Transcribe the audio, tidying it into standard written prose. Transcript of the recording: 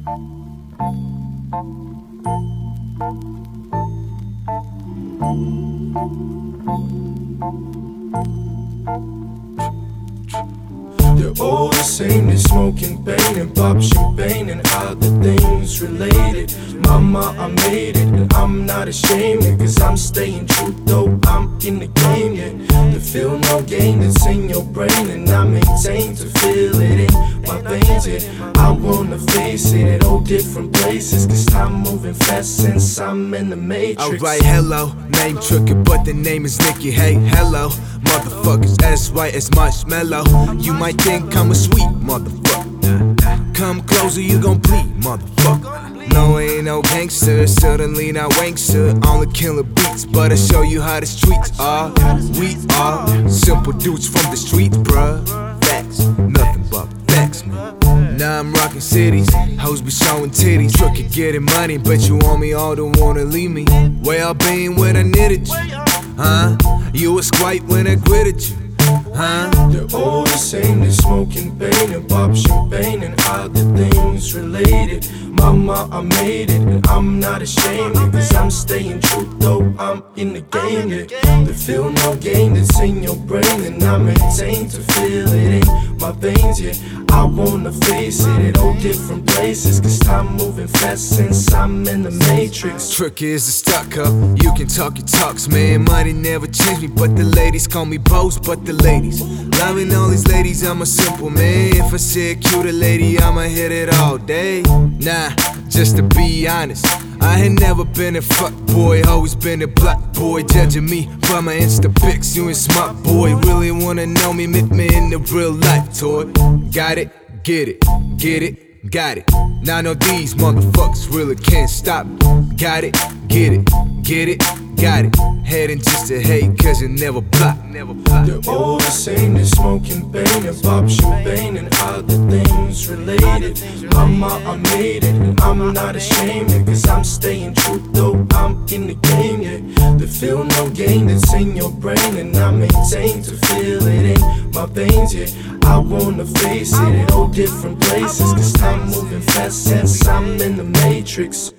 They're all the same, they smoking bane and pop champagne and other things related. Mama, I made it, and I'm not ashamed, cause I'm staying true though I'm in the game, yeah. To feel no gain that's in your brain, and I maintain to feel it in my veins, yeah. I wanna face it at all different places, cause time moving fast since I'm in the matrix. Alright, hello, name tricky, but the name is Nicky. Hey, hello, motherfuckers as white as marshmallow. You might think I'm a sweet motherfucker. Come closer, you gon' bleed, motherfucker. No, I ain't no gangster, certainly not wankster. Only killing beats, but I show you how the streets are. We are simple dudes from the streets, bruh. Facts, nothing but facts, man. Now I'm rocking cities, hoes be showing titties. Tricky getting money, but you want me all, don't wanna leave me. Where I been when I needed you, huh? You was quiet when I gritted you, huh? They're all the same, they smoking bane and pop champagne and other things related. Mama, I made it, and I'm not ashamed, cause I'm staying true though I'm in the game, yeah. To feel no gain that's in your brain, and I maintain to feel it in my veins, yeah. I wanna face it at all different places, cause time moving fast since I'm in the matrix. Tricky is the stuck up, you can talk your talks, man. Money never changed me, but the ladies call me Bose, but the ladies loving all these ladies, I'm a simple man. If I say a cute lady, I'ma hit it all day. Nah, just to be honest, I ain't never been a fuck boy, always been a black boy. Judging me by my Insta pics, you ain't smart boy. Really wanna know me, meet me in the real life toy. Got it, get it, get it, got it. Now I know these motherfuckers really can't stop me. Got it, get it, get it, got it. Heading just to hate, cause you never block, never block. They're all the same, they smoking bane and pop champagne and other things related. Mama, I made it, and I'm not ashamed, cause I'm staying true though I'm in the game, yeah. To feel no gain that's in your brain, and I maintain to feel it in my veins, yeah. I wanna face it at all different places, cause time moving fast since I'm in the matrix.